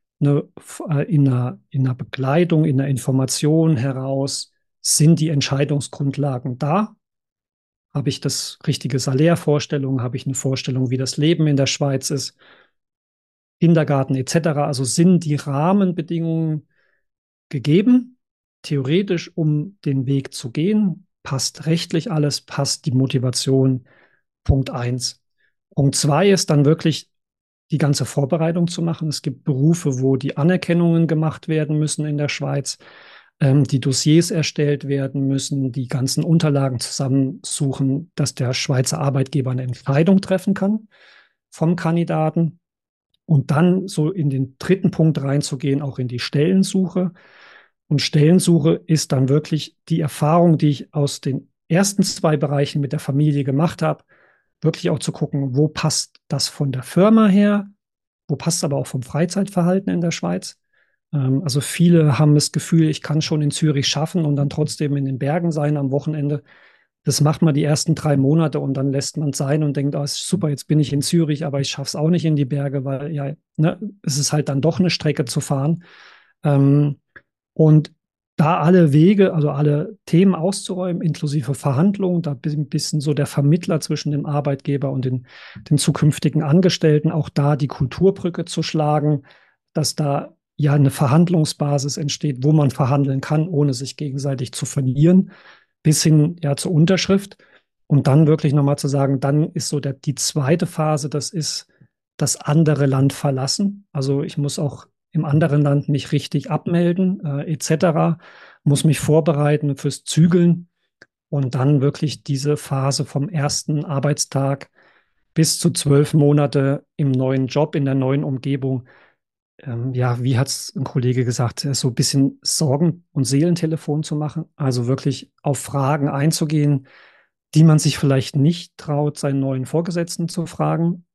in einer Begleitung, in einer Information heraus, sind die Entscheidungsgrundlagen da? Habe ich das richtige Salärvorstellung? Habe ich eine Vorstellung, wie das Leben in der Schweiz ist? Kindergarten etc. Also sind die Rahmenbedingungen gegeben, theoretisch, um den Weg zu gehen? Passt rechtlich alles? Passt die Motivation? Punkt eins. Punkt zwei ist dann wirklich die ganze Vorbereitung zu machen. Es gibt Berufe, wo die Anerkennungen gemacht werden müssen in der Schweiz, die Dossiers erstellt werden müssen, die ganzen Unterlagen zusammensuchen, dass der Schweizer Arbeitgeber eine Entscheidung treffen kann vom Kandidaten. Und dann so in den dritten Punkt reinzugehen, auch in die Stellensuche. Und Stellensuche ist dann wirklich die Erfahrung, die ich aus den ersten zwei Bereichen mit der Familie gemacht habe, wirklich auch zu gucken, wo passt das von der Firma her, wo passt es aber auch vom Freizeitverhalten in der Schweiz. Also viele haben das Gefühl, ich kann schon in Zürich schaffen und dann trotzdem in den Bergen sein am Wochenende. Das macht man die ersten 3 Monate und dann lässt man es sein und denkt, oh, ist super, jetzt bin ich in Zürich, aber ich schaffe es auch nicht in die Berge, weil ja, ne, es ist halt dann doch eine Strecke zu fahren. Ähm, und da alle Wege, also alle Themen auszuräumen, inklusive Verhandlungen, da ein bisschen so der Vermittler zwischen dem Arbeitgeber und den zukünftigen Angestellten, auch da die Kulturbrücke zu schlagen, dass da ja eine Verhandlungsbasis entsteht, wo man verhandeln kann, ohne sich gegenseitig zu verlieren, bis hin ja zur Unterschrift. Und dann wirklich nochmal zu sagen, dann ist so die zweite Phase, das ist das andere Land verlassen. Also ich muss auch im anderen Land mich richtig abmelden, etc., muss mich vorbereiten fürs Zügeln und dann wirklich diese Phase vom ersten Arbeitstag bis zu 12 Monate im neuen Job, in der neuen Umgebung. Ja, wie hat es ein Kollege gesagt, so ein bisschen Sorgen- und Seelentelefon zu machen, also wirklich auf Fragen einzugehen, die man sich vielleicht nicht traut, seinen neuen Vorgesetzten zu fragen.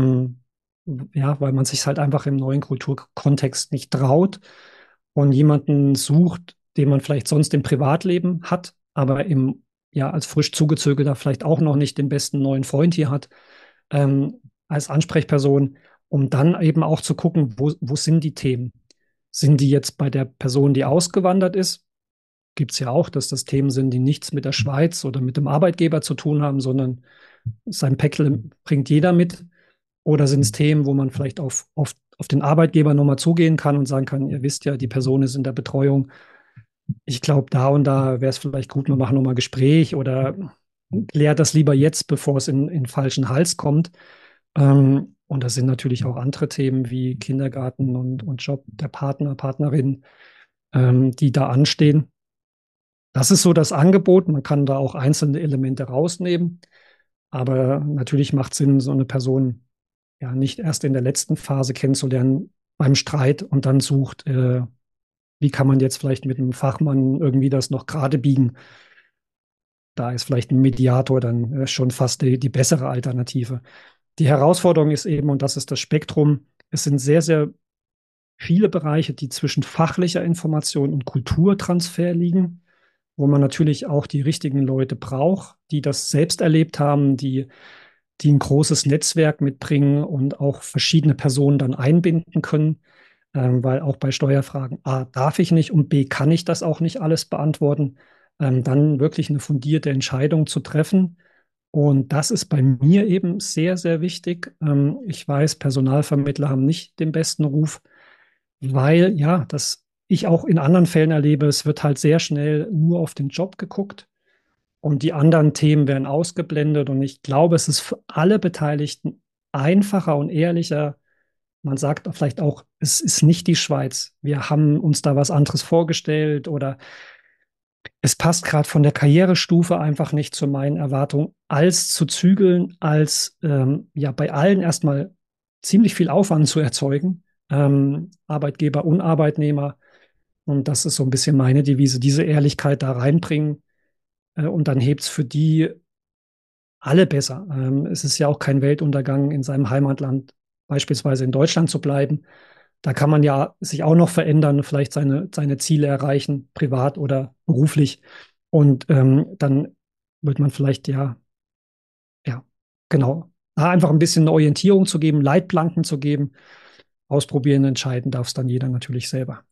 Ja, weil man sich halt einfach im neuen Kulturkontext nicht traut und jemanden sucht, den man vielleicht sonst im Privatleben hat, aber ja, als frisch zugezögerter vielleicht auch noch nicht den besten neuen Freund hier hat, als Ansprechperson, um dann eben auch zu gucken, wo sind die Themen? Sind die jetzt bei der Person, die ausgewandert ist? Gibt es ja auch, dass das Themen sind, die nichts mit der Schweiz oder mit dem Arbeitgeber zu tun haben, sondern sein Päckle bringt jeder mit. Oder sind es Themen, wo man vielleicht auf den Arbeitgeber nochmal zugehen kann und sagen kann, ihr wisst ja, die Person ist in der Betreuung. Ich glaube, da und da wäre es vielleicht gut, wir machen nochmal ein Gespräch oder klärt das lieber jetzt, bevor es in falschen Hals kommt. Und das sind natürlich auch andere Themen wie Kindergarten und Job der Partner, Partnerin, die da anstehen. Das ist so das Angebot. Man kann da auch einzelne Elemente rausnehmen. Aber natürlich macht Sinn, so eine Person ja nicht erst in der letzten Phase kennenzulernen beim Streit und dann sucht, wie kann man jetzt vielleicht mit einem Fachmann irgendwie das noch gerade biegen. Da ist vielleicht ein Mediator dann schon fast die bessere Alternative. Die Herausforderung ist eben, und das ist das Spektrum, es sind sehr, sehr viele Bereiche, die zwischen fachlicher Information und Kulturtransfer liegen, wo man natürlich auch die richtigen Leute braucht, die das selbst erlebt haben, die ein großes Netzwerk mitbringen und auch verschiedene Personen dann einbinden können, weil auch bei Steuerfragen A darf ich nicht und B kann ich das auch nicht alles beantworten, dann wirklich eine fundierte Entscheidung zu treffen. Und das ist bei mir eben sehr, sehr wichtig. Ich weiß, Personalvermittler haben nicht den besten Ruf, weil ja, das ich auch in anderen Fällen erlebe, es wird halt sehr schnell nur auf den Job geguckt und die anderen Themen werden ausgeblendet. Und ich glaube, es ist für alle Beteiligten einfacher und ehrlicher. Man sagt vielleicht auch, es ist nicht die Schweiz. Wir haben uns da was anderes vorgestellt oder es passt gerade von der Karrierestufe einfach nicht zu meinen Erwartungen, als zu zügeln, als ja bei allen erstmal ziemlich viel Aufwand zu erzeugen, Arbeitgeber und Arbeitnehmer. Und das ist so ein bisschen meine Devise, diese Ehrlichkeit da reinbringen. Und dann hebt es für die alle besser. Es ist ja auch kein Weltuntergang, in seinem Heimatland, beispielsweise in Deutschland zu bleiben. Da kann man ja sich auch noch verändern, vielleicht seine Ziele erreichen, privat oder beruflich. Und dann wird man vielleicht ja, genau, da einfach ein bisschen eine Orientierung zu geben, Leitplanken zu geben. Ausprobieren, entscheiden darf es dann jeder natürlich selber.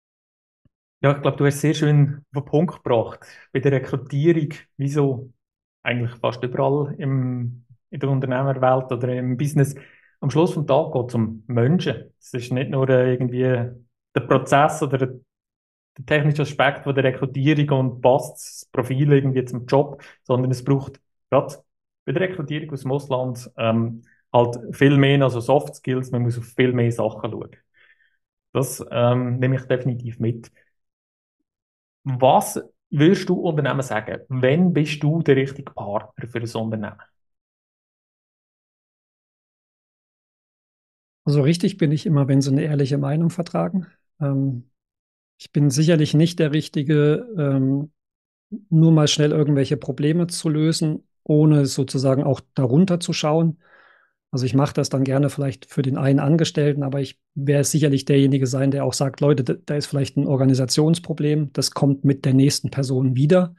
Ja, ich glaube, du hast sehr schön auf den Punkt gebracht bei der Rekrutierung. Wieso? eigentlich fast überall in der Unternehmerwelt oder im Business. Am Schluss vom Tag geht es um Menschen. Es ist nicht nur irgendwie der Prozess oder der technische Aspekt von der Rekrutierung und passt das Profil irgendwie zum Job, sondern es braucht gerade bei der Rekrutierung aus dem Ausland halt viel mehr, also Soft Skills, man muss auf viel mehr Sachen schauen. Das nehme ich definitiv mit. Was würdest du Unternehmen sagen? Wann bist du der richtige Partner für ein Unternehmen? Also richtig bin ich immer, wenn sie eine ehrliche Meinung vertragen. Ähm, Ich bin sicherlich nicht der Richtige, nur mal schnell irgendwelche Probleme zu lösen, ohne sozusagen auch darunter zu schauen. Also ich mache das dann gerne vielleicht für den einen Angestellten, aber ich werde sicherlich derjenige sein, der auch sagt, Leute, da ist vielleicht ein Organisationsproblem, das kommt mit der nächsten Person wieder.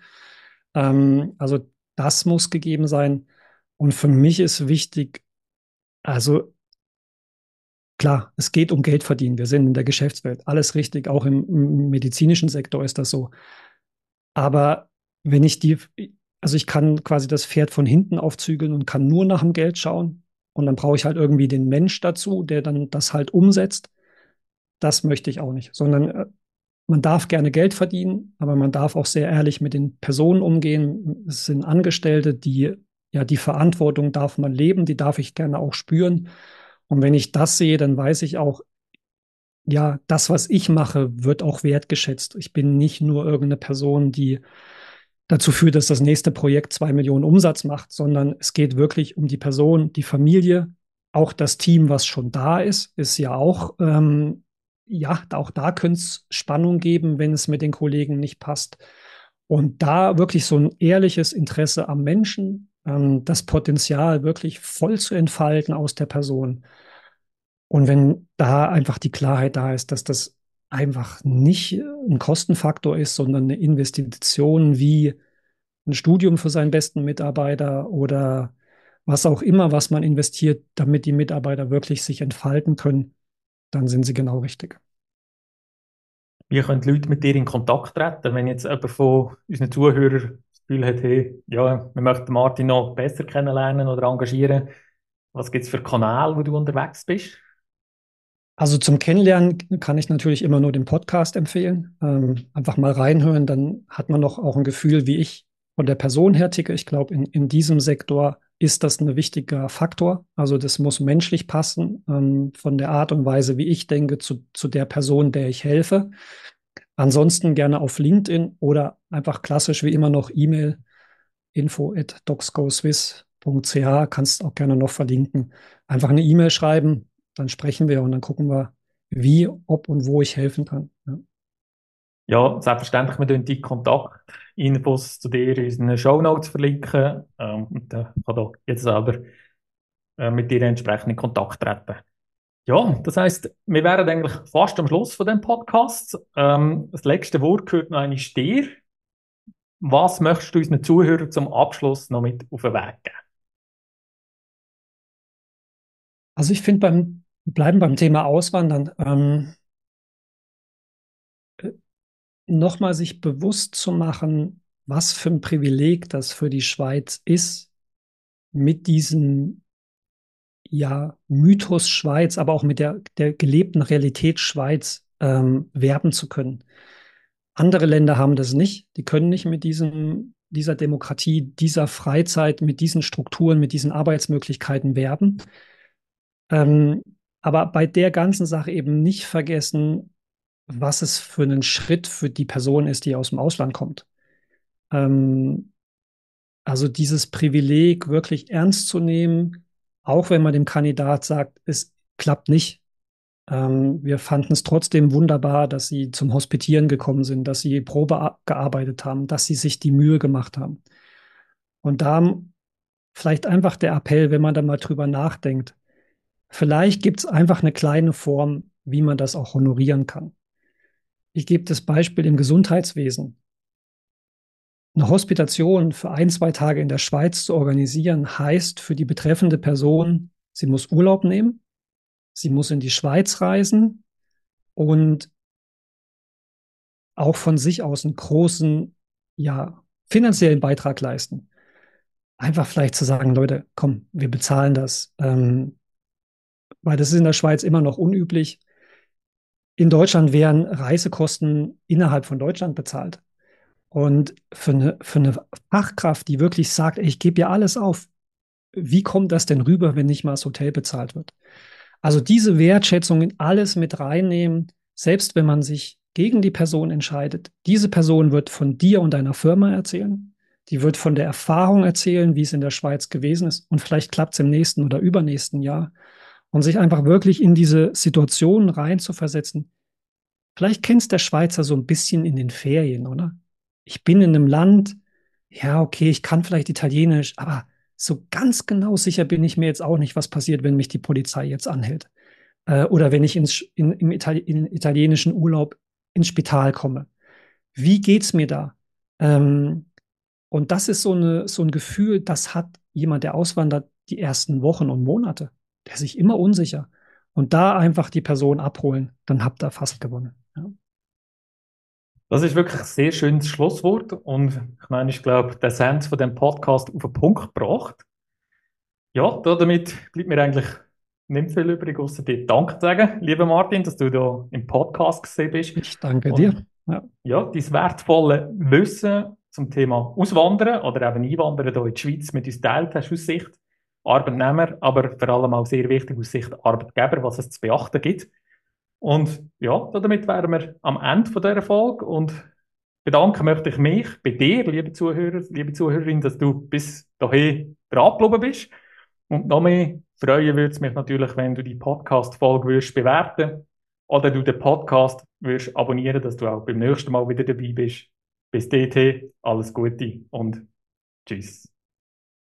Also das muss gegeben sein. Und für mich ist wichtig, also klar, es geht um Geld verdienen. Wir sind in der Geschäftswelt. Alles richtig, auch im medizinischen Sektor ist das so. Aber wenn ich also ich kann quasi das Pferd von hinten aufzügeln und kann nur nach dem Geld schauen. Und dann brauche ich halt irgendwie den Mensch dazu, der dann das halt umsetzt. Das möchte ich auch nicht, sondern man darf gerne Geld verdienen, aber man darf auch sehr ehrlich mit den Personen umgehen. Es sind Angestellte, ja, die Verantwortung darf man leben, die darf ich gerne auch spüren. Und wenn ich das sehe, dann weiß ich auch, ja, das, was ich mache, wird auch wertgeschätzt. Ich bin nicht nur irgendeine Person, die dazu führt, dass das nächste Projekt 2 Millionen Umsatz macht, sondern es geht wirklich um die Person, die Familie, auch das Team, was schon da ist ja auch, ja, auch da könnte es Spannung geben, wenn es mit den Kollegen nicht passt. Und da wirklich so ein ehrliches Interesse am Menschen, das Potenzial wirklich voll zu entfalten aus der Person. Und wenn da einfach die Klarheit da ist, dass das einfach nicht ein Kostenfaktor ist, sondern eine Investition wie ein Studium für seinen besten Mitarbeiter oder was auch immer, was man investiert, damit die Mitarbeiter wirklich sich entfalten können, dann sind sie genau richtig. Wie können die Leute mit dir in Kontakt treten, wenn jetzt jemand von unseren Zuhörern das Gefühl hat, hey, ja, wir möchten Martin noch besser kennenlernen oder engagieren? Was gibt es für Kanäle, wo du unterwegs bist? Also zum Kennenlernen kann ich natürlich immer nur den Podcast empfehlen. Einfach mal reinhören, dann hat man noch auch ein Gefühl, wie ich von der Person her ticke. Ich glaube, in diesem Sektor ist das ein wichtiger Faktor. Also das muss menschlich passen, von der Art und Weise, wie ich denke, zu der Person, der ich helfe. Ansonsten gerne auf LinkedIn oder einfach klassisch wie immer noch E-Mail info@docsgoswiss.ch, kannst auch gerne noch verlinken. Einfach eine E-Mail schreiben, dann sprechen wir und dann gucken wir, wie, ob und wo ich helfen kann. Ja. Ja, selbstverständlich, wir tun die Kontaktinfos zu dir in unseren Shownotes verlinken. Und dann kann da jeder selber mit dir entsprechend in Kontakt treten. Ja, das heisst, wir wären eigentlich fast am Schluss von dem Podcast. Das letzte Wort gehört noch einmal dir. Was möchtest du unseren Zuhörern zum Abschluss noch mit auf den Weg geben? Also ich finde bleiben beim Thema Auswandern, nochmal sich bewusst zu machen, was für ein Privileg das für die Schweiz ist, mit diesem ja, Mythos Schweiz, aber auch mit der gelebten Realität Schweiz werben zu können. Andere Länder haben das nicht. Die können nicht mit dieser Demokratie, dieser Freizeit, mit diesen Strukturen, mit diesen Arbeitsmöglichkeiten werben. Ähm, aber bei der ganzen Sache eben nicht vergessen, was es für einen Schritt für die Person ist, die aus dem Ausland kommt. Ähm, also dieses Privileg wirklich ernst zu nehmen, auch wenn man dem Kandidat sagt, es klappt nicht. Wir fanden es trotzdem wunderbar, dass Sie zum Hospitieren gekommen sind, dass Sie Probe gearbeitet haben, dass Sie sich die Mühe gemacht haben. Und da vielleicht einfach der Appell, wenn man da mal drüber nachdenkt, vielleicht gibt es einfach eine kleine Form, wie man das auch honorieren kann. Ich gebe das Beispiel im Gesundheitswesen. Eine Hospitation für 1, 2 Tage in der Schweiz zu organisieren, heißt für die betreffende Person, sie muss Urlaub nehmen, sie muss in die Schweiz reisen und auch von sich aus einen großen, ja, finanziellen Beitrag leisten. einfach vielleicht zu sagen, Leute, komm, wir bezahlen das. Weil das ist in der Schweiz immer noch unüblich. In Deutschland werden Reisekosten innerhalb von Deutschland bezahlt. Und für eine Fachkraft, die wirklich sagt, ey, ich gebe ja alles auf, wie kommt das denn rüber, wenn nicht mal das Hotel bezahlt wird? Also diese Wertschätzung in alles mit reinnehmen, selbst wenn man sich gegen die Person entscheidet. Diese Person wird von dir und deiner Firma erzählen. Die wird von der Erfahrung erzählen, wie es in der Schweiz gewesen ist. Und vielleicht klappt es im nächsten oder übernächsten Jahr. Und sich einfach wirklich in diese Situation rein zu versetzen. Vielleicht kennst der Schweizer so ein bisschen in den Ferien, oder? Ich bin in einem Land, ja, okay, ich kann vielleicht Italienisch, aber so ganz genau sicher bin ich mir jetzt auch nicht, was passiert, wenn mich die Polizei jetzt anhält. Oder wenn ich in italienischen Urlaub ins Spital komme. Wie geht's mir da? Ähm, und das ist so ein Gefühl, das hat jemand, der auswandert, die ersten Wochen und Monate. Der ist sich immer unsicher. Und da einfach die Person abholen, dann habt ihr fast gewonnen. Ja. Das ist wirklich ein sehr schönes Schlusswort und ich meine, ich glaube, der Essenz von dem Podcast auf den Punkt gebracht. Ja, damit bleibt mir eigentlich nicht viel übrig, außer dir Danke zu sagen, lieber Martin, dass du da im Podcast gesehen bist Ich danke dir. und Ja. ja, dein wertvolle Wissen zum Thema Auswandern oder eben Einwandern hier in die Schweiz mit uns teilt hast aus Sicht Arbeitnehmer, aber vor allem auch sehr wichtig aus Sicht Arbeitgeber, was es zu beachten gibt. Und ja, damit wären wir am Ende von dieser Folge und bedanken möchte ich mich bei dir, liebe Zuhörer, liebe Zuhörerin, dass du bis dahin dran geblieben bist. Und noch mehr freuen würde es mich natürlich, wenn du die Podcast-Folge würdest bewerten oder du den Podcast würdest abonnieren, dass du auch beim nächsten Mal wieder dabei bist. Bis dahin, alles Gute und tschüss.